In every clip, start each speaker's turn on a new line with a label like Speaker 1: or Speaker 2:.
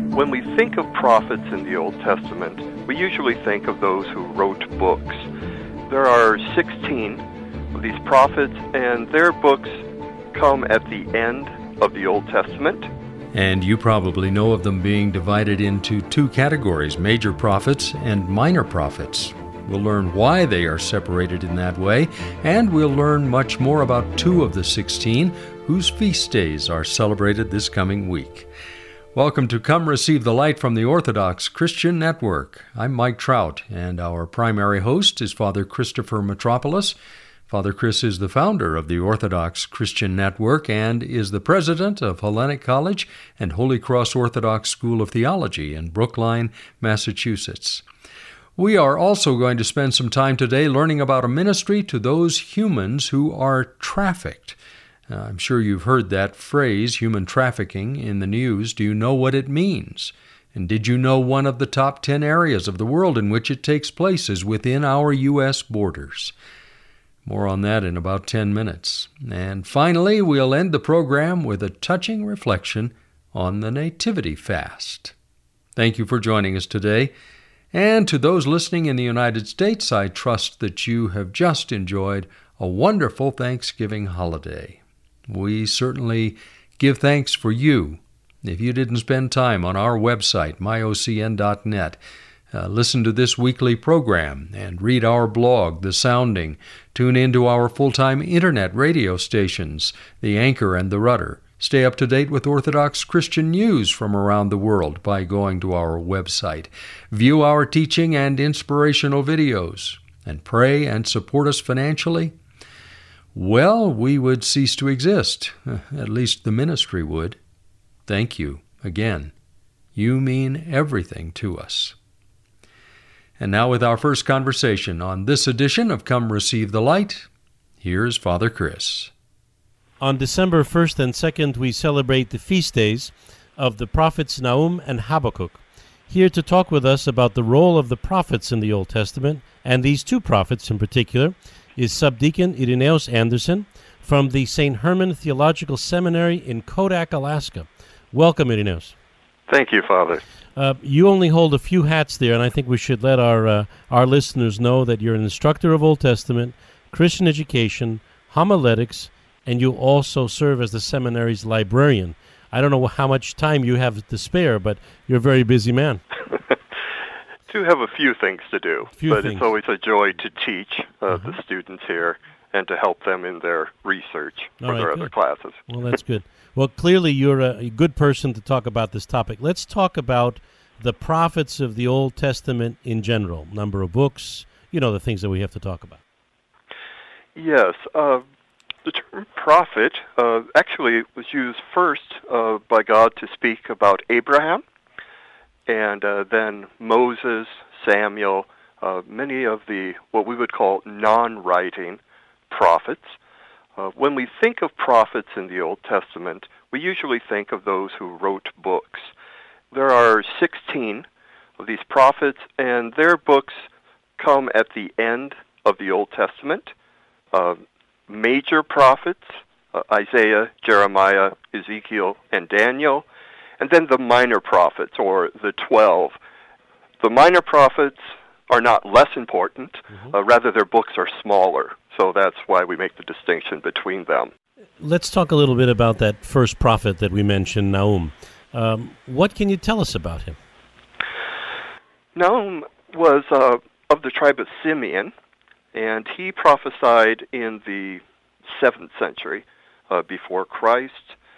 Speaker 1: When we think of prophets in the Old Testament, we usually think of those who wrote books. There are 16 of these prophets, and their books come at the end of the Old Testament.
Speaker 2: And you probably know of them being divided into two categories, major prophets and minor prophets. We'll learn why they are separated in that way, and we'll learn much more about two of the 16 whose feast days are celebrated this coming week. Welcome to Come Receive the Light from the Orthodox Christian Network. I'm Mike Trout, and our primary host is Father Christopher Metropolis. Father Chris is the founder of the Orthodox Christian Network and is the president of Hellenic College and Holy Cross Orthodox School of Theology in Brookline, Massachusetts. We are also going to spend some time today learning about a ministry to those humans who are trafficked. I'm sure you've heard that phrase, human trafficking, in the news. Do you know what it means? And did you know one of the top 10 areas of the world in which it takes place is within our U.S. borders? More on that in about 10 minutes. And finally, we'll end the program with a touching reflection on the Nativity Fast. Thank you for joining us today. And to those listening in the United States, I trust that you have just enjoyed a wonderful Thanksgiving holiday. We certainly give thanks for you. If you didn't spend time on our website, myocn.net, listen to this weekly program and read our blog, The Sounding, tune into our full-time internet radio stations, The Anchor and The Rudder. Stay up to date with Orthodox Christian news from around the world by going to our website. View our teaching and inspirational videos, and pray and support us financially. Well, we would cease to exist. At least the ministry would. Thank you again. You mean everything to us. And now with our first conversation on this edition of Come Receive the Light, here's Father Chris.
Speaker 3: On December 1st and 2nd, we celebrate the feast days of the prophets Nahum and Habakkuk. Here to talk with us about the role of the prophets in the Old Testament, and these two prophets in particular, is Subdeacon Irenaeus Anderson from the St. Herman Theological Seminary in Kodak, Alaska. Welcome, Irenaeus.
Speaker 1: Thank you, Father.
Speaker 3: You only hold a few hats there, and I think we should let our listeners know that you're an instructor of Old Testament, Christian education, homiletics, and you also serve as the seminary's librarian. I don't know how much time you have to spare, but you're a very busy man.
Speaker 1: Do have a few things to do, it's always a joy to teach the students here and to help them in their research for their other classes.
Speaker 3: Well, that's good. Well, clearly you're a good person to talk about this topic. Let's talk about the prophets of the Old Testament in general, number of books, the things that we have to talk about.
Speaker 1: Yes. The term prophet actually was used first by God to speak about Abraham, and then Moses, Samuel, many of the what we would call non-writing prophets. When we think of prophets in the Old Testament, we usually think of those who wrote books. There are 16 of these prophets, and their books come at the end of the Old Testament. Major prophets, Isaiah, Jeremiah, Ezekiel, and Daniel, and then the minor prophets, or the 12. The minor prophets are not less important, rather their books are smaller, so that's why we make the distinction between them.
Speaker 3: Let's talk a little bit about that first prophet that we mentioned, Nahum. What can you tell us about him?
Speaker 1: Nahum was of the tribe of Simeon, and he prophesied in the 7th century before Christ.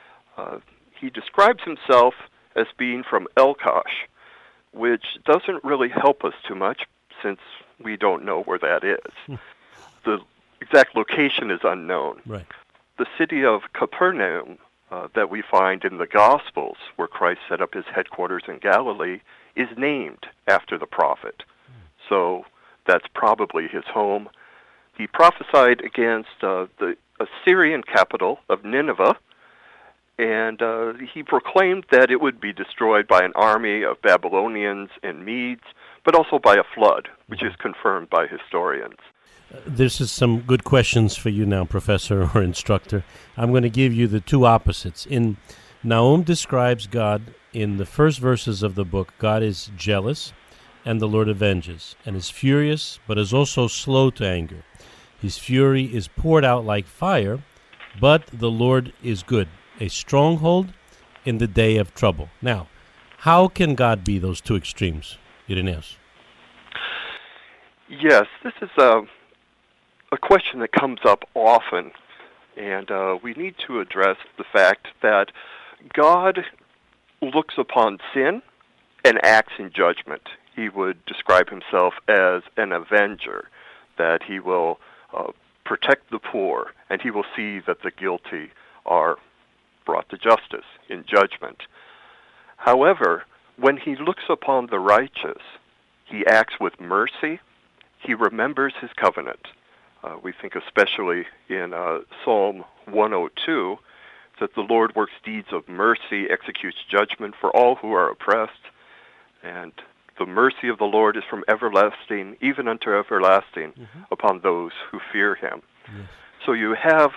Speaker 1: He describes himself as being from Elkosh, which doesn't really help us too much since we don't know where that is. The exact location is unknown.
Speaker 3: Right.
Speaker 1: The city of Capernaum that we find in the Gospels, where Christ set up his headquarters in Galilee, is named after the prophet. So that's probably his home. He prophesied against the Assyrian capital of Nineveh, and he proclaimed that it would be destroyed by an army of Babylonians and Medes, but also by a flood, which is confirmed by historians.
Speaker 3: This is some good questions for you now, professor or instructor. I'm going to give you the two opposites. In Nahum describes God in the first verses of the book, God is jealous, and the Lord avenges, and is furious, but is also slow to anger. His fury is poured out like fire, but the Lord is good, a stronghold in the day of trouble. Now, how can God be those two extremes, Irenaeus?
Speaker 1: Yes, this is a question that comes up often, and we need to address the fact that God looks upon sin and acts in judgment. He would describe himself as an avenger, that he will protect the poor, and he will see that the guilty are brought to justice in judgment. However, when he looks upon the righteous, he acts with mercy. He remembers his covenant. We think especially in Psalm 102 that the Lord works deeds of mercy, executes judgment for all who are oppressed, and the mercy of the Lord is from everlasting, even unto everlasting, upon those who fear him. Yes. So you have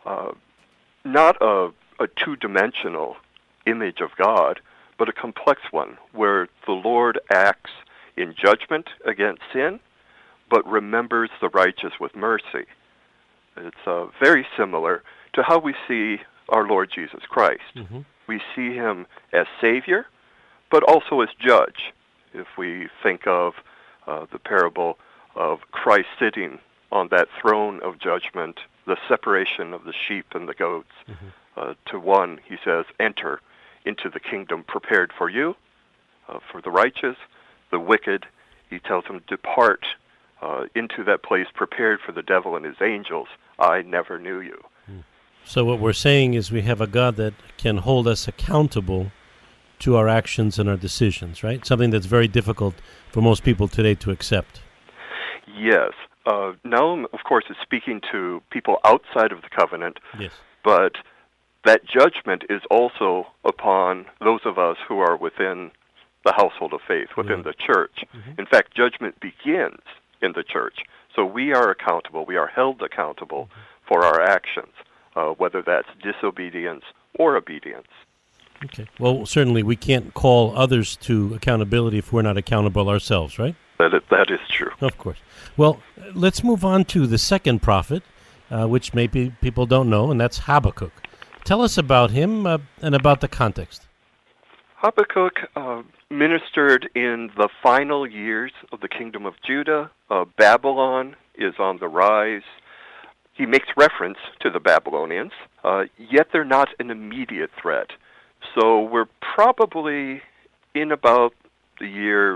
Speaker 1: not a two-dimensional image of God, but a complex one, where the Lord acts in judgment against sin, but remembers the righteous with mercy. It's very similar to how we see our Lord Jesus Christ. We see him as Savior, but also as Judge. If we think of the parable of Christ sitting on that throne of judgment, the separation of the sheep and the goats, to one, he says, enter into the kingdom prepared for you, for the righteous. The wicked, he tells them, depart into that place prepared for the devil and his angels. I never knew you.
Speaker 3: So what we're saying is we have a God that can hold us accountable to our actions and our decisions, right? Something that's very difficult for most people today to accept.
Speaker 1: Yes. Nahum, of course, is speaking to people outside of the covenant,
Speaker 3: yes,
Speaker 1: but that judgment is also upon those of us who are within the household of faith, within the church. In fact, judgment begins in the church. So we are accountable. We are held accountable for our actions, whether that's disobedience or obedience.
Speaker 3: Okay. Well, certainly we can't call others to accountability if we're not accountable ourselves, right?
Speaker 1: That is true.
Speaker 3: Of course. Well, let's move on to the second prophet, which maybe people don't know, and that's Habakkuk. Tell us about him and about the context.
Speaker 1: Habakkuk ministered in the final years of the kingdom of Judah. Babylon is on the rise. He makes reference to the Babylonians, yet they're not an immediate threat. So we're probably in about the year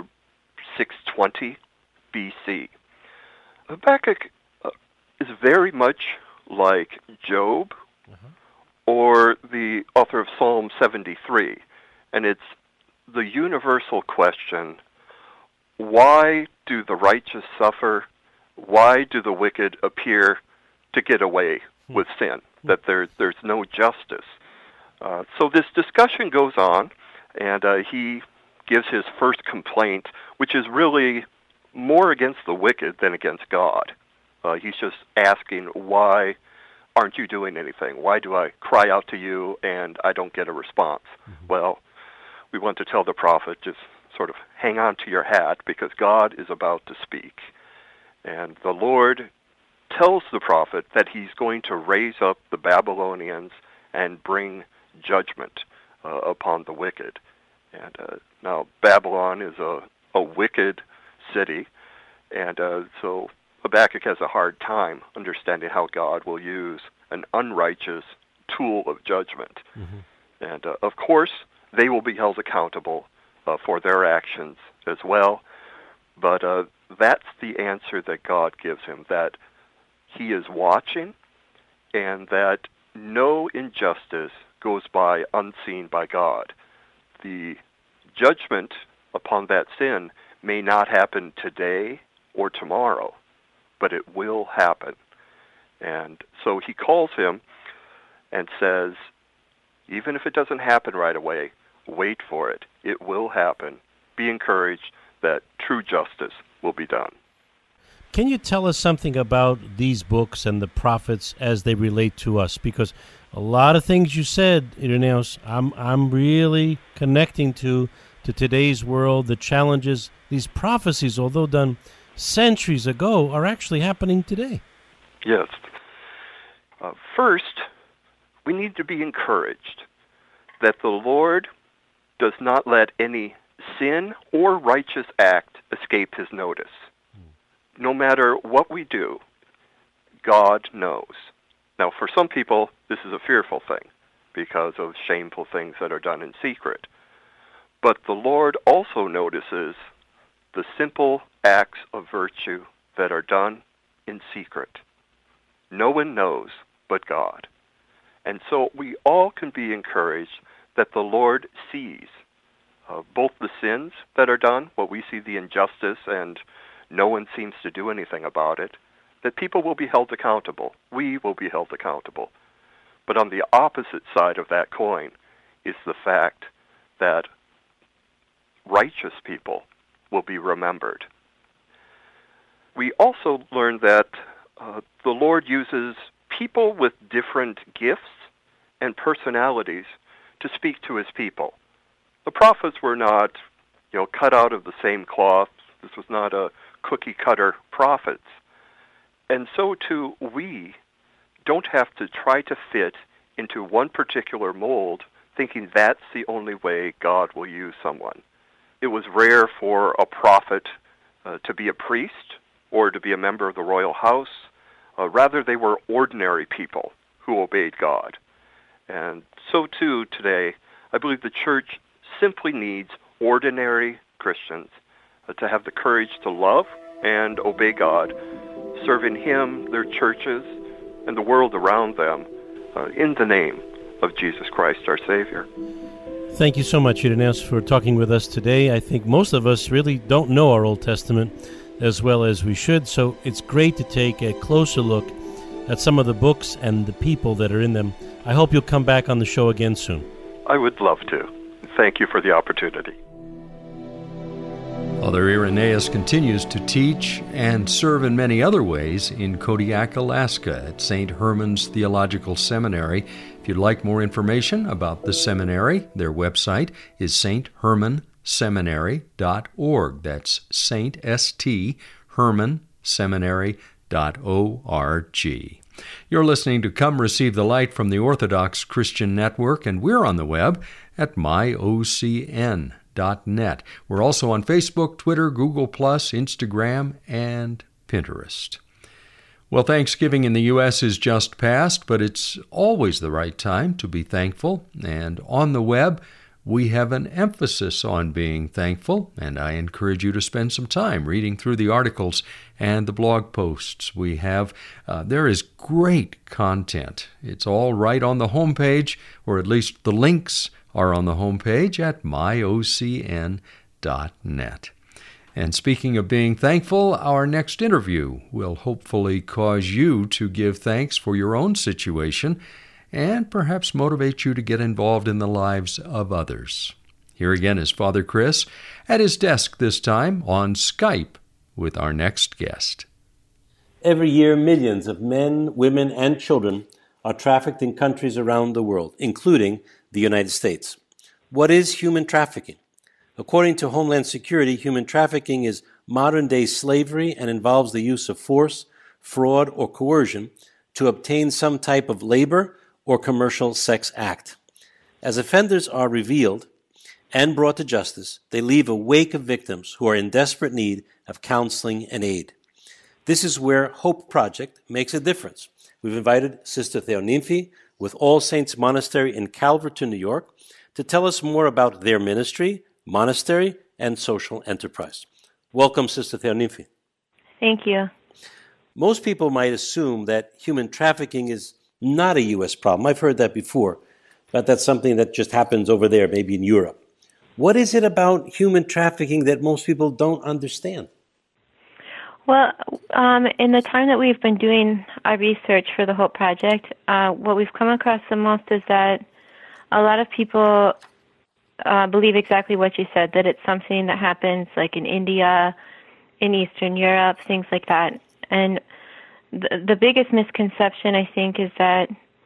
Speaker 1: 620 BC. Habakkuk is very much like Job or the author of Psalm 73. And it's the universal question, why do the righteous suffer? Why do the wicked appear to get away with sin? That there's no justice. So this discussion goes on, and he gives his first complaint, which is really more against the wicked than against God. He's just asking, why aren't you doing anything? Why do I cry out to you and I don't get a response? Well, we want to tell the prophet, just sort of hang on to your hat, because God is about to speak. And the Lord tells the prophet that he's going to raise up the Babylonians and bring judgment upon the wicked. And now Babylon is a wicked city, and so Habakkuk has a hard time understanding how God will use an unrighteous tool of judgment. And of course, they will be held accountable for their actions as well. But that's the answer that God gives him, that he is watching and that no injustice goes by unseen by God. The judgment upon that sin may not happen today or tomorrow, but it will happen. And so he calls him and says, even if it doesn't happen right away, wait for it. It will happen. Be encouraged that true justice will be done.
Speaker 3: Can you tell us something about these books and the prophets as they relate to us? Because A lot of things you said, Irenaeus, I'm really connecting to today's world. The challenges, these prophecies, although done centuries ago, are actually happening today.
Speaker 1: Yes. First, we need to be encouraged that the Lord does not let any sin or righteous act escape his notice. No matter what we do, God knows. Now, for some people, this is a fearful thing because of shameful things that are done in secret. But the Lord also notices the simple acts of virtue that are done in secret. No one knows but God. And so we all can be encouraged that the Lord sees both the sins that are done, what we see the injustice, and no one seems to do anything about it, that people will be held accountable. We will be held accountable. But on the opposite side of that coin is the fact that righteous people will be remembered. We also learn that the Lord uses people with different gifts and personalities to speak to his people. The prophets were not, cut out of the same cloth. This was not a cookie-cutter prophets. And so, too, we don't have to try to fit into one particular mold, thinking that's the only way God will use someone. It was rare for a prophet to be a priest or to be a member of the royal house. Rather, they were ordinary people who obeyed God. And so, too, today, I believe the church simply needs ordinary Christians to have the courage to love and obey God, serving him, their churches, and the world around them in the name of Jesus Christ, our Savior.
Speaker 3: Thank you so much, Irenaeus, for talking with us today. I think most of us really don't know our Old Testament as well as we should, so it's great to take a closer look at some of the books and the people that are in them. I hope you'll come back on the show again soon.
Speaker 1: I would love to. Thank you for the opportunity.
Speaker 2: Father Irenaeus continues to teach and serve in many other ways in Kodiak, Alaska at St. Herman's Theological Seminary. If you'd like more information about the seminary, their website is sthermanseminary.org. That's St. S-T, hermanseminary.org. You're listening to Come Receive the Light from the Orthodox Christian Network, and we're on the web at myocn.net. We're also on Facebook, Twitter, Google+, Instagram, and Pinterest. Well, Thanksgiving in the U.S. is just past, but it's always the right time to be thankful. And on the web, we have an emphasis on being thankful, and I encourage you to spend some time reading through the articles and the blog posts we have. There is great content. It's all right on the homepage, or at least the links are on the homepage at myocn.net. And speaking of being thankful, our next interview will hopefully cause you to give thanks for your own situation and perhaps motivate you to get involved in the lives of others. Here again is Father Chris at his desk this time on Skype with our next guest.
Speaker 3: Every year, millions of men, women, and children are trafficked in countries around the world, including the United States. What is human trafficking? According to Homeland Security, human trafficking is modern-day slavery and involves the use of force, fraud, or coercion to obtain some type of labor or commercial sex act. As offenders are revealed and brought to justice, they leave a wake of victims who are in desperate need of counseling and aid. This is where Hope Project makes a difference. We've invited Sister Theonymphe with All Saints Monastery in Calverton, New York, to tell us more about their ministry, monastery, and social enterprise. Welcome, Sister Theonymphe.
Speaker 4: Thank you.
Speaker 3: Most people might assume that human trafficking is not a U.S. problem. I've heard that before, but that's something that just happens over there, maybe in Europe. What is it about human trafficking that most people don't understand?
Speaker 4: Well, in the time that we've been doing our research for the Hope Project, what we've come across the most is that a lot of people believe exactly what you said, that it's something that happens like in India, in Eastern Europe, things like that. And the biggest misconception, I think, is that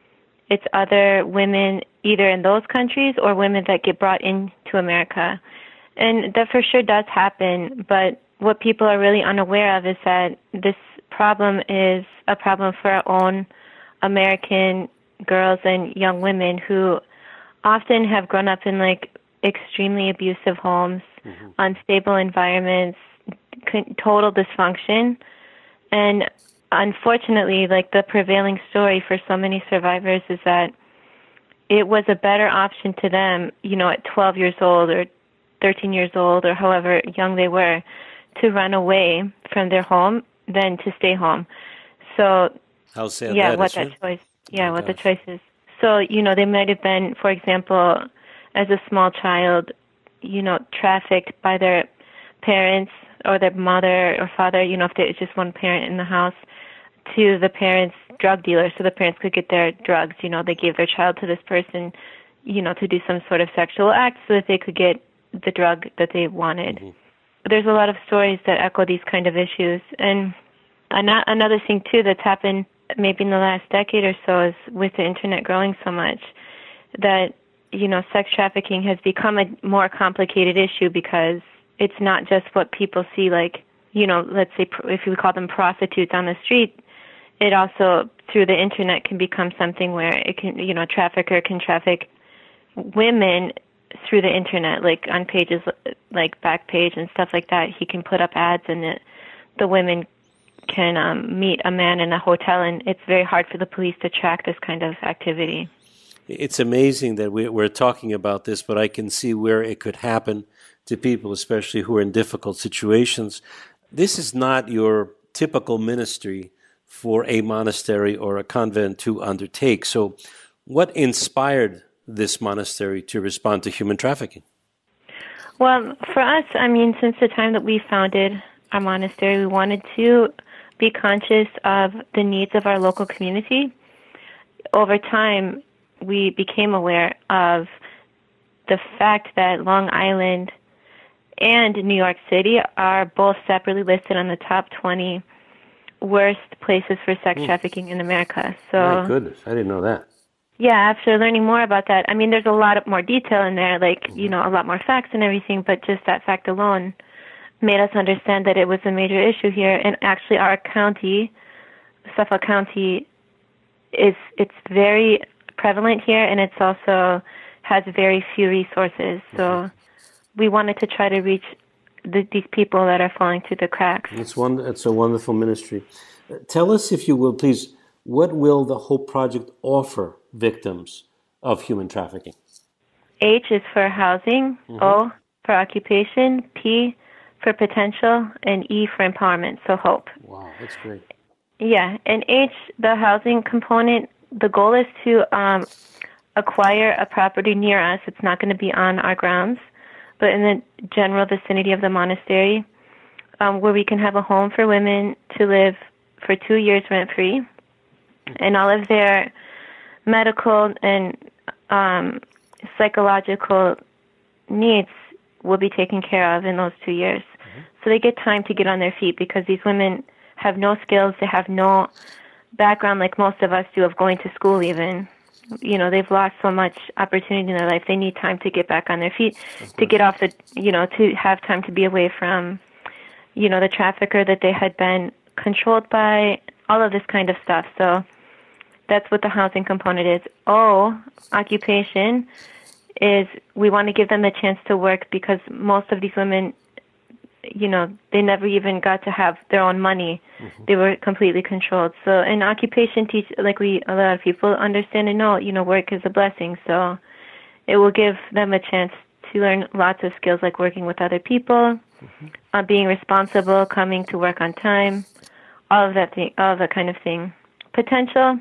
Speaker 4: it's other women either in those countries or women that get brought into America. And that for sure does happen, but what people are really unaware of is that this problem is a problem for our own American girls and young women who often have grown up in like extremely abusive homes, unstable environments, total dysfunction. And unfortunately, like the prevailing story for so many survivors is that it was a better option to them, you know, at 12 years old or 13 years old or however young they were, to run away from their home than to stay home. So,
Speaker 3: how sad
Speaker 4: yeah,
Speaker 3: that
Speaker 4: what
Speaker 3: is,
Speaker 4: that
Speaker 3: right?
Speaker 4: choice, yeah,
Speaker 3: Oh,
Speaker 4: what the
Speaker 3: gosh.
Speaker 4: choice is. So, you know, they might have been, for example, as a small child, you know, trafficked by their parents or their mother or father, you know, if there's just one parent in the house, to the parents' drug dealer so the parents could get their drugs. You know, they gave their child to this person, you know, to do some sort of sexual act so that they could get the drug that they wanted. There's a lot of stories that echo these kind of issues. And another thing, too, that's happened maybe in the last decade or so is with the Internet growing so much that, you know, sex trafficking has become a more complicated issue because it's not just what people see, like, you know, let's say if we call them prostitutes on the street, it also, through the Internet, can become something where it can, you know, a trafficker can traffic women through the Internet, like on pages like Backpage and stuff like that. He can put up ads and the women can meet a man in a hotel, and it's very hard for the police to track this kind of activity.
Speaker 3: It's amazing that we're talking about this, but I can see where it could happen to people, especially who are in difficult situations. This is not your typical ministry for a monastery or a convent to undertake. So what inspired this monastery to respond to human trafficking?
Speaker 4: Well, for us, I mean, since the time that we founded our monastery, we wanted to be conscious of the needs of our local community. Over time, we became aware of the fact that Long Island and New York City are both separately listed on the top 20 worst places for sex trafficking in America. So,
Speaker 3: My goodness, I didn't know that.
Speaker 4: yeah, after learning more about that, I mean, there's a lot more detail in there, like, you know, a lot more facts and everything, but just that fact alone made us understand that it was a major issue here. And actually our county, Suffolk County, it's very prevalent here, and it's also has very few resources. So we wanted to try to reach these people that are falling through the cracks.
Speaker 3: It's a wonderful ministry. Tell us, if you will, please, what will the Hope Project offer victims of human trafficking?
Speaker 4: H is for housing, O for occupation, P for potential, and E for empowerment, so hope.
Speaker 3: Wow, that's great.
Speaker 4: Yeah, and H, the housing component, the goal is to acquire a property near us. It's not going to be on our grounds, but in the general vicinity of the monastery, where we can have a home for women to live for 2 years rent-free, and all of their medical and psychological needs will be taken care of in those 2 years. So they get time to get on their feet, because these women have no skills, they have no background like most of us do of going to school even. You know, they've lost so much opportunity in their life. They need time to get back on their feet, to get off the, you know, to have time to be away from, you know, the trafficker that they had been controlled by, all of this kind of stuff. So that's what the housing component is. O, occupation, is we want to give them a chance to work, because most of these women, you know, they never even got to have their own money. They were completely controlled. So an occupation a lot of people understand and know, you know, work is a blessing. So it will give them a chance to learn lots of skills, like working with other people, being responsible, coming to work on time, all that kind of thing. Potential.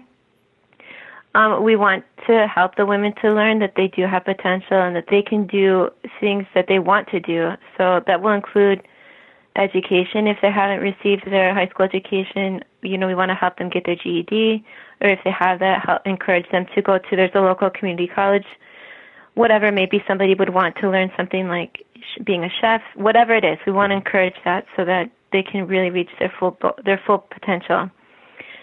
Speaker 4: We want to help the women to learn that they do have potential and that they can do things that they want to do. So that will include education. If they haven't received their high school education, you know, we want to help them get their GED, or if they have that, help encourage them to go to, there's a local community college, whatever, maybe somebody would want to learn something like being a chef, whatever it is. We want to encourage that so that they can really reach their full potential.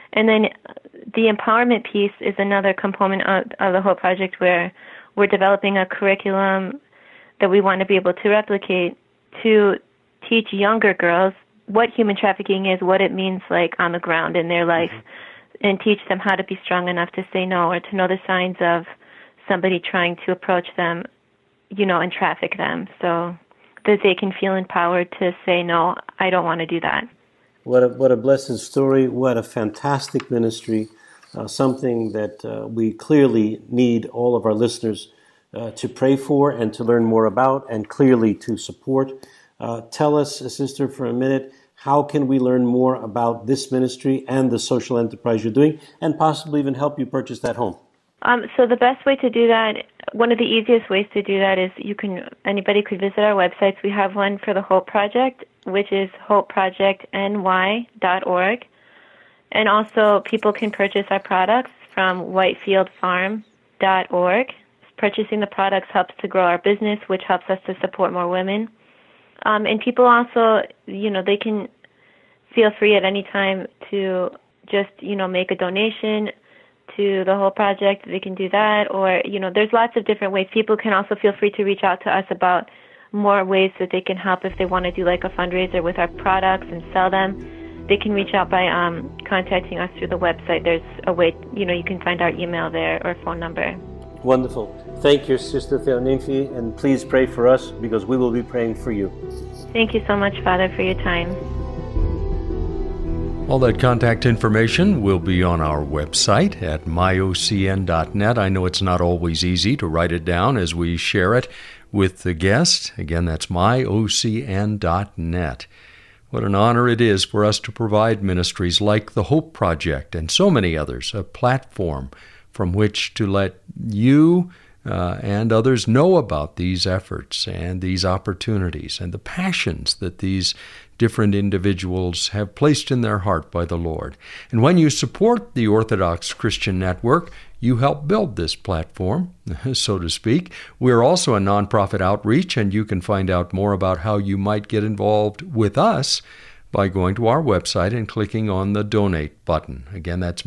Speaker 4: And then the empowerment piece is another component of the Hope Project, where we're developing a curriculum that we want to be able to replicate to teach younger girls what human trafficking is, what it means like on the ground in their life, and teach them how to be strong enough to say no, or to know the signs of somebody trying to approach them, and traffic them, so that they can feel empowered to say, no, I don't want to do that.
Speaker 3: What a blessed story. What a fantastic ministry. Something that we clearly need all of our listeners to pray for and to learn more about, and clearly to support. Tell us, Sister, for a minute, how can we learn more about this ministry and the social enterprise you're doing, and possibly even help you purchase that home?
Speaker 4: So the best way to do that, one of the easiest ways to do that is anybody could visit our websites. We have one for the Hope Project, which is hopeprojectny.org. And also people can purchase our products from whitefieldfarm.org. Purchasing the products helps to grow our business, which helps us to support more women. And people also, they can feel free at any time to just, make a donation to the whole project. They can do that, or, there's lots of different ways. People can also feel free to reach out to us about more ways that they can help if they want to do like a fundraiser with our products and sell them. They can reach out by contacting us through the website. There's a way, you can find our email there or phone number.
Speaker 3: Wonderful. Thank you, Sister Theonymfi, and please pray for us because we will be praying for you.
Speaker 4: Thank you so much, Father, for your time.
Speaker 2: All that contact information will be on our website at myocn.net. I know it's not always easy to write it down as we share it with the guest. Again, that's myocn.net. What an honor it is for us to provide ministries like the Hope Project and so many others, a platform from which to let you and others know about these efforts and these opportunities and the passions that these different individuals have placed in their heart by the Lord. And when you support the Orthodox Christian Network, you help build this platform, so to speak. We're also a nonprofit outreach, and you can find out more about how you might get involved with us by going to our website and clicking on the Donate button. Again, that's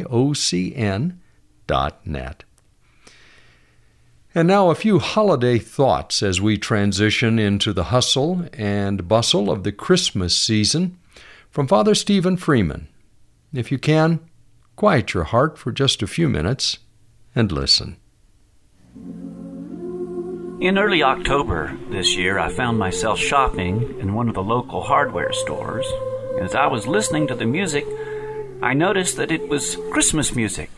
Speaker 2: myocn.net. And now a few holiday thoughts as we transition into the hustle and bustle of the Christmas season from Father Stephen Freeman. If you can, quiet your heart for just a few minutes and listen.
Speaker 5: In early October this year, I found myself shopping in one of the local hardware stores. As I was listening to the music, I noticed that it was Christmas music.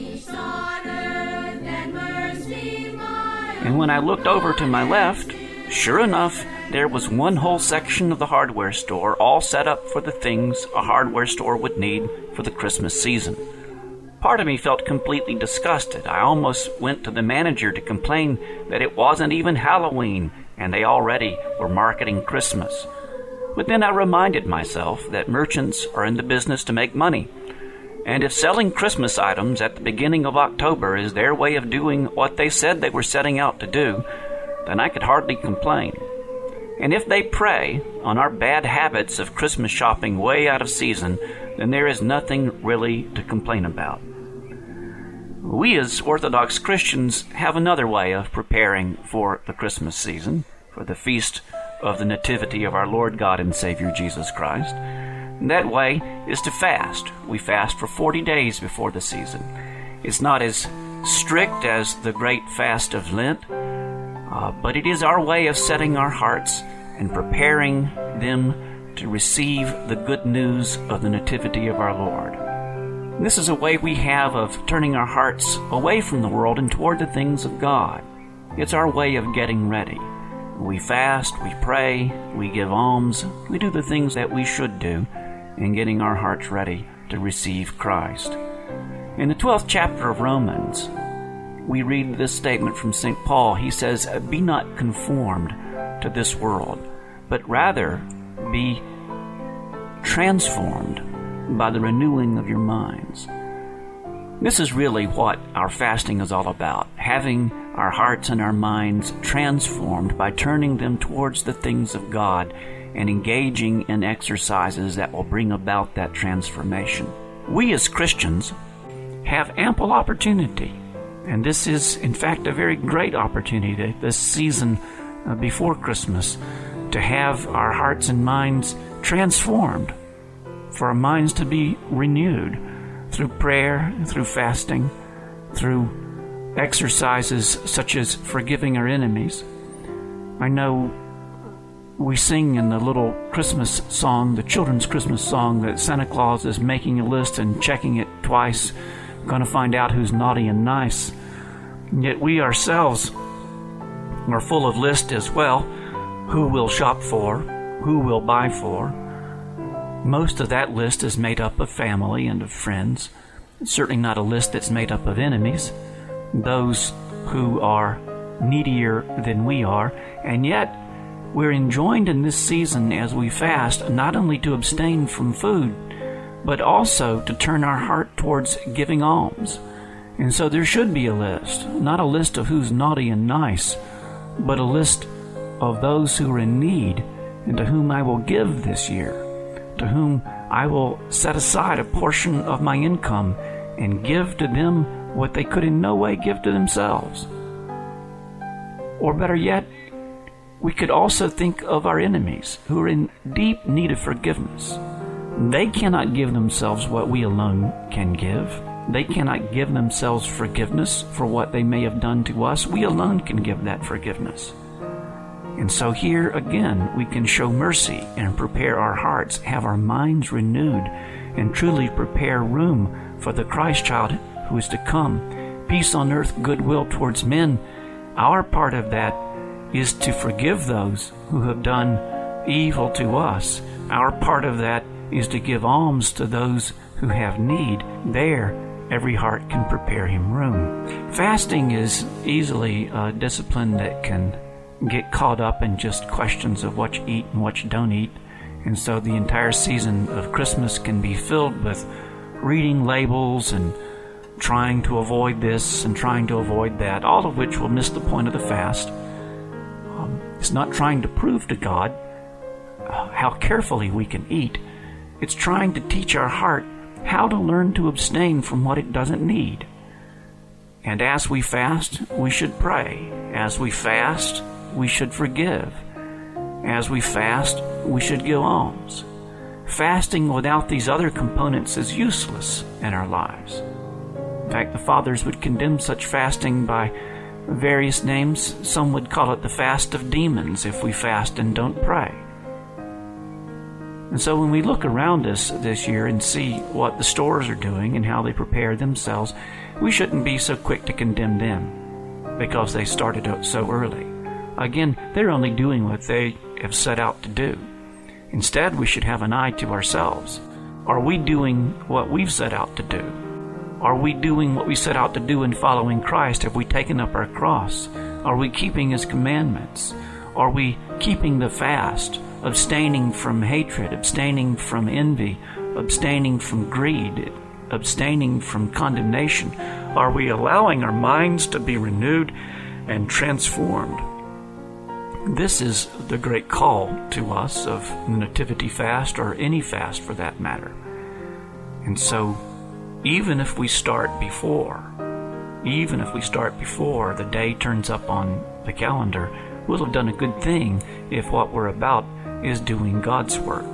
Speaker 5: And when I looked over to my left, sure enough, there was one whole section of the hardware store all set up for the things a hardware store would need for the Christmas season. Part of me felt completely disgusted. I almost went to the manager to complain that it wasn't even Halloween and they already were marketing Christmas. But then I reminded myself that merchants are in the business to make money. And if selling Christmas items at the beginning of October is their way of doing what they said they were setting out to do, then I could hardly complain. And if they prey on our bad habits of Christmas shopping way out of season, then there is nothing really to complain about. We as Orthodox Christians have another way of preparing for the Christmas season, for the feast of the Nativity of our Lord God and Savior Jesus Christ. And that way is to fast. We fast for 40 days before the season. It's not as strict as the great fast of Lent, but it is our way of setting our hearts and preparing them to receive the good news of the Nativity of our Lord. And this is a way we have of turning our hearts away from the world and toward the things of God. It's our way of getting ready. We fast, we pray, we give alms, we do the things that we should do in getting our hearts ready to receive Christ. In the 12th chapter of Romans, we read this statement from St. Paul. He says, "Be not conformed to this world, but rather be transformed by the renewing of your minds." This is really what our fasting is all about, having our hearts and our minds transformed by turning them towards the things of God and engaging in exercises that will bring about that transformation. we as Christians have ample opportunity, and this is in fact a very great opportunity this season before Christmas, to have our hearts and minds transformed, for our minds to be renewed through prayer, through fasting, through exercises such as forgiving our enemies. I know we sing in the little Christmas song, the children's Christmas song, that Santa Claus is making a list and checking it twice, going to find out who's naughty and nice. Yet we ourselves are full of lists as well. Who we'll shop for, who we'll buy for. Most of that list is made up of family and of friends. It's certainly not a list that's made up of enemies, those who are needier than we are. And yet we're enjoined in this season as we fast not only to abstain from food, but also to turn our heart towards giving alms. And so there should be a list, not a list of who's naughty and nice, but a list of those who are in need and to whom I will give this year, to whom I will set aside a portion of my income and give to them what they could in no way give to themselves. Or better yet, we could also think of our enemies who are in deep need of forgiveness. They cannot give themselves what we alone can give. They cannot give themselves forgiveness for what they may have done to us. We alone can give that forgiveness. And so here again, we can show mercy and prepare our hearts, have our minds renewed, and truly prepare room for the Christ child who is to come. Peace on earth, goodwill towards men. Our part of that is to forgive those who have done evil to us. Our part of that is to give alms to those who have need. There, every heart can prepare him room. Fasting is easily a discipline that can get caught up in just questions of what you eat and what you don't eat. And so the entire season of Christmas can be filled with reading labels and trying to avoid this and trying to avoid that, all of which will miss the point of the fast. It's not trying to prove to God how carefully we can eat. It's trying to teach our heart how to learn to abstain from what it doesn't need. And as we fast, we should pray. As we fast, we should forgive. As we fast, we should give alms. Fasting without these other components is useless in our lives. In fact, the fathers would condemn such fasting by various names. Some would call it the fast of demons if we fast and don't pray. And so when we look around us this year and see what the stores are doing and how they prepare themselves, we shouldn't be so quick to condemn them because they started out so early. Again, they're only doing what they have set out to do. Instead, we should have an eye to ourselves. Are we doing what we've set out to do? Are we doing what we set out to do in following Christ? Have we taken up our cross? Are we keeping His commandments? Are we keeping the fast, abstaining from hatred, abstaining from envy, abstaining from greed, abstaining from condemnation? Are we allowing our minds to be renewed and transformed? This is the great call to us of the Nativity fast, or any fast for that matter. And so, even if we start before the day turns up on the calendar, we'll have done a good thing if what we're about is doing God's work.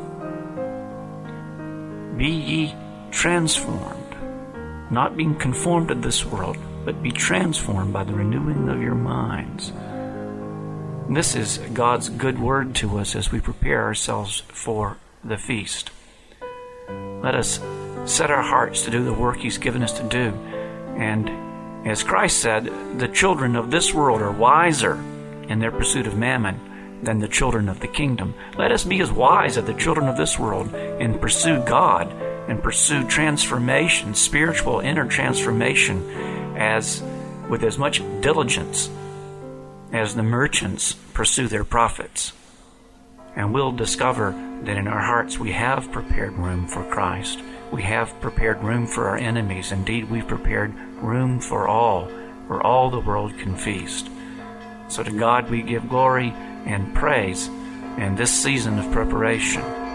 Speaker 5: Be ye transformed, not being conformed to this world, but be transformed by the renewing of your minds. This is God's good word to us as we prepare ourselves for the feast. Let us set our hearts to do the work He's given us to do. And as Christ said, the children of this world are wiser in their pursuit of mammon than the children of the kingdom. Let us be as wise as the children of this world and pursue God and pursue transformation, spiritual inner transformation, with as much diligence as the merchants pursue their profits. And we'll discover that in our hearts we have prepared room for Christ. We have prepared room for our enemies. Indeed, we've prepared room for all, where all the world can feast. So to God we give glory and praise in this season of preparation.